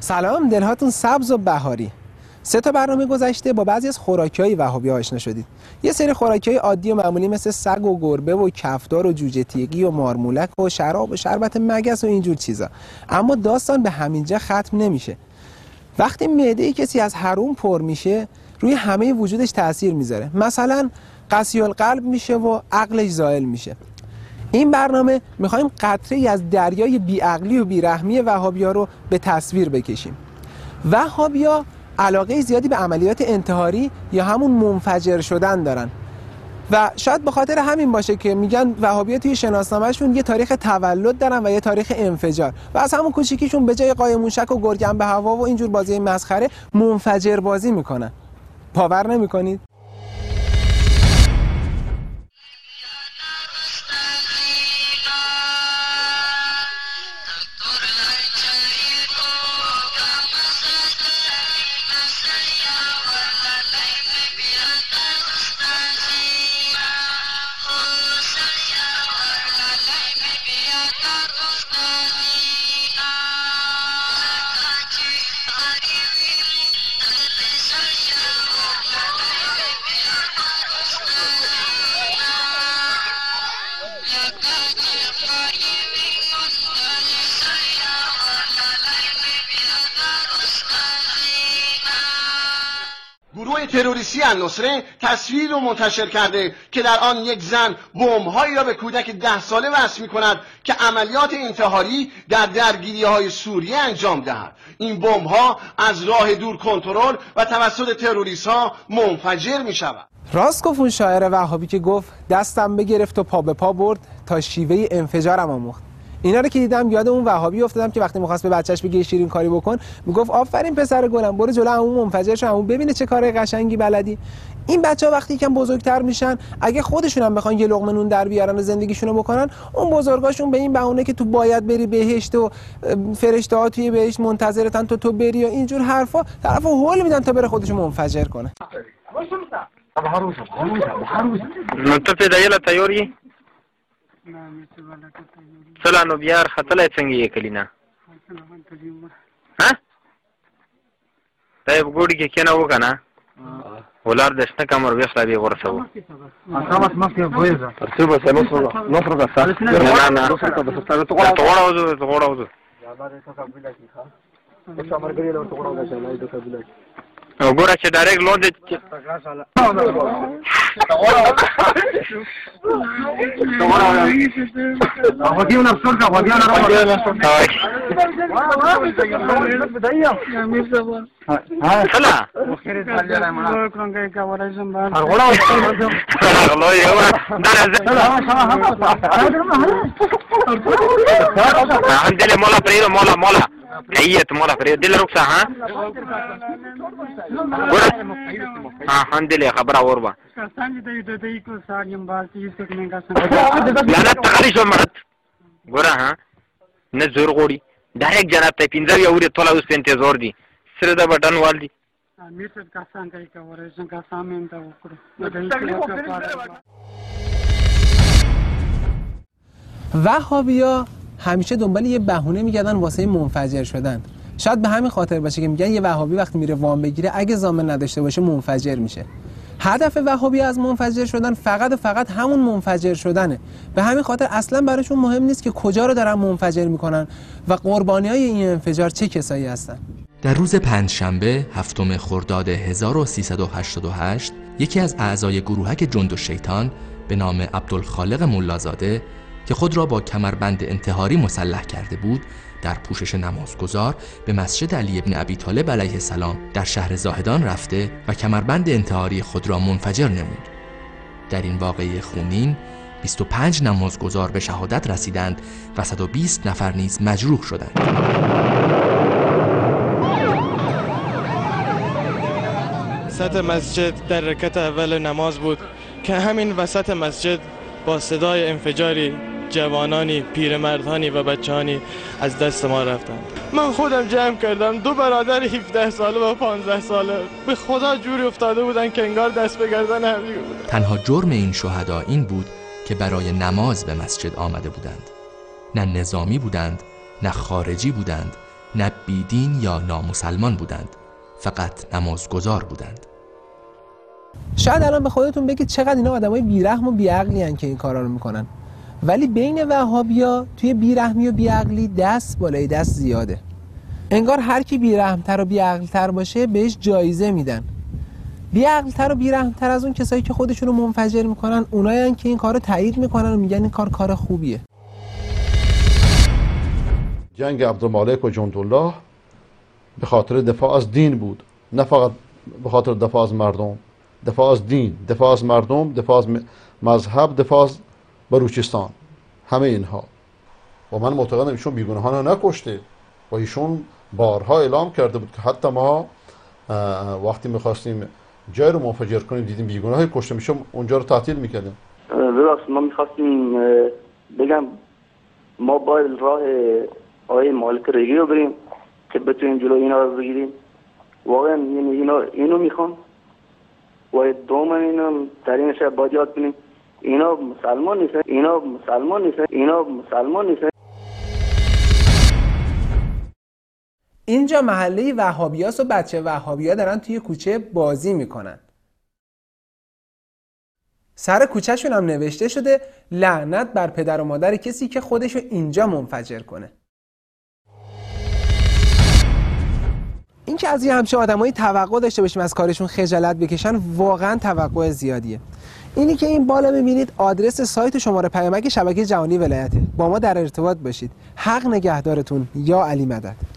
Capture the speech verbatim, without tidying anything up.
سلام، دلهاتون سبز و بهاری. سه تا برنامه گذشته با بعضی از خوراکی‌های وهابی‌ها آشنا شدید. یه سری خوراکی‌های عادی و معمولی مثل سگ و گربه و کفتار و جوجه تیغی و مارمولک و شراب و شربت مگس و اینجور چیزا. اما داستان به همینجا ختم نمیشه. وقتی معده کسی از حروم پر میشه، روی همه وجودش تأثیر میذاره. مثلا قسی القلب میشه و عقلش زائل میشه. این برنامه میخوایم قطره‌ای از دریای بیعقلی و بیرحمی وهابی‌ها رو به تصویر بکشیم. وهابی‌ها علاقه زیادی به عملیات انتحاری یا همون منفجر شدن دارن و شاید به خاطر همین باشه که میگن وهابی‌ها توی شناسنامه‌شون یه تاریخ تولد دارن و یه تاریخ انفجار و از همون کوچیکیشون به جای قایم موشک و گرگم به هوا و اینجور بازی مسخره منفجر بازی میکنن. باور نمی‌کنید؟ گروه تروریستی النصره تصویر رو منتشر کرده که در آن یک زن بمب‌هایی را به کودک ده ساله وصل می‌کند که عملیات انتحاری در درگیری‌های سوریه انجام دهد. این بمب‌ها از راه دور کنترل و توسط تروریست‌ها منفجر می‌شود. راست گفت اون شاعر وهابی که گفت دستم بگرفت و پا به پا برد تا شیوه انفجارم آموخت. اینا رو که دیدم یاد اون وهابی افتادم که وقتی می‌خواست به بچه‌ش بگه شیرین کاری بکن، میگفت آفرین پسر گلم، برو جلو عمو منفجر شو، عمو ببینه چه کار قشنگی بلدی. این بچه‌ها وقتی یکم بزرگتر میشن، اگه خودشون هم بخوان یه لقمه نون در بیارن و زندگیشونو بکنن، اون بزرگاشون به این بهونه که تو باید بری بهشت و فرشته‌ها توی بهشت منتظرتن تو تو بری و اینجور حرفا، طرفو هول میدن تا بره خودشو منفجر کنه. نو ته پیدا تیاری؟ سلا نو بیار خطلای څنګه یې کلینا ها دا ګوډی کې کنه وکنه ولار دشنه کمر ویخلا به ورسو اقامت مخکې وایزه ترتیب سره نو نو نو کا سره نه نه نو سره کا سره تو غوړا وځو تو غوړا وځو یا باندې څه قبیله کی ښا څه مرګري له تو غوړا وځي نه د قبیله وګوره چې ډایرکټ لود چې غوږیونه څور کا غوږیونه راوړل سلا خیر دې الله مړه څنګه کا ورایزم بار غوړا غلو یو دا عندله مولا پریدو مولا مولا ایت مولا پریدو دل رخصه ها ها عندله خبره اوربا څنګه دې دې دې کو ساریم بار چې څنګه کا څنګه لعنت تخریش مرت ګوره ها نه زور غوړي ډایرکټ جناب ته پینځه یو ور ټوله اوس پنځه زور دي سره دا بټن وال دي امیر څه کا څنګه کا ورایزم کا سامین تا وکړو وهابی‌ها همیشه دنبال یه بهونه میگردن واسه منفجر شدن. شاید به همین خاطر باشه که میگن یه وهابی وقتی میره وام بگیره اگه ضامن نداشته باشه منفجر میشه. هدف وهابی از منفجر شدن فقط و فقط همون منفجر شدنه. به همین خاطر اصلا براشون مهم نیست که کجا رو دارن منفجر میکنن و قربانیای این انفجار چه کسایی هستن. در روز پنجشنبه هفتم خرداد هزار و سیصد و هشتاد و هشت یکی از اعضای گروهک جند الشیطان به نام عبدالخالق ملازاده که خود را با کمربند انتحاری مسلح کرده بود در پوشش نمازگزار به مسجد علی ابن ابی طالب علیه السلام در شهر زاهدان رفته و کمربند انتحاری خود را منفجر نمود. در این واقعه خونین بیست و پنج نمازگزار به شهادت رسیدند و صد و بیست نفر نیز مجروح شدند. وسط مسجد در رکعت اول نماز بود که همین وسط مسجد با صدای انفجاری جوانانی، پیرمردانی و بچه‌هانی از دست ما رفتند. من خودم جمع کردم دو برادر هفده ساله و پانزده ساله به خدا جوری افتاده بودن که انگار دست به گردن هم دیگه بودن. تنها جرم این شهدا این بود که برای نماز به مسجد آمده بودند. نه نظامی بودند، نه خارجی بودند، نه بیدین یا نامسلمان بودند، فقط نمازگزار بودند. شاید الان به خودتون بگید چقدر اینا آدمای بیرحم و بیعقلی ان که این کارا رو میکنن، ولی بین وهابیا توی بیرحمی و بیعقلی دست بالای دست زیاده. انگار هر کی بیرحم‌تر و بیعقل‌تر باشه بهش جایزه میدن. بیعقل‌تر و بیرحم‌تر از اون کسایی که خودشون رو منفجر میکنن اونایین که این کارو تایید میکنن و میگن این کار کار خوبیه. جنگ عبدالمالک و جندالله به خاطر دفاع از دین بود، نه فقط به خاطر دفاع از مردم. دفاع از دین، دفاع از مردم، دفاع از مذهب، دفاع از بلوچستان، همه اینها. و من معتقدم ایشون بیگناهان نکشته و ایشون بارها اعلام کرده بود که حتی ما وقتی میخواستیم جای رو منفجر کنیم دیدیم بیگناهی کشته میشه اونجا رو تعطیل میکردیم. درست، ما میخواستیم بگم ما باید راه آقای مالک ریگی رو بریم که بتونیم جلو اینا رو بگیریم. واقعا اینا اینو میخوان و دوم اینو در این شب باید یاد کنیم اینا مسلمان نیستن، اینا مسلمان نیستن، اینا مسلمان نیستن. اینجا محله وهابیاست و بچه وهابیا دارن توی کوچه بازی میکنن. سر کوچهشون هم نوشته شده لعنت بر پدر و مادر کسی که خودشو اینجا منفجر کنه. این که از یه همچه آدمایی توقع داشته باشیم از کارشون خجالت بکشن واقعا توقع زیادیه. اینی که این بالا میبینید آدرس سایت و شماره پیامک شبکه جهانی ولایته. با ما در ارتباط باشید. حق نگهدارتون. یا علی مدد.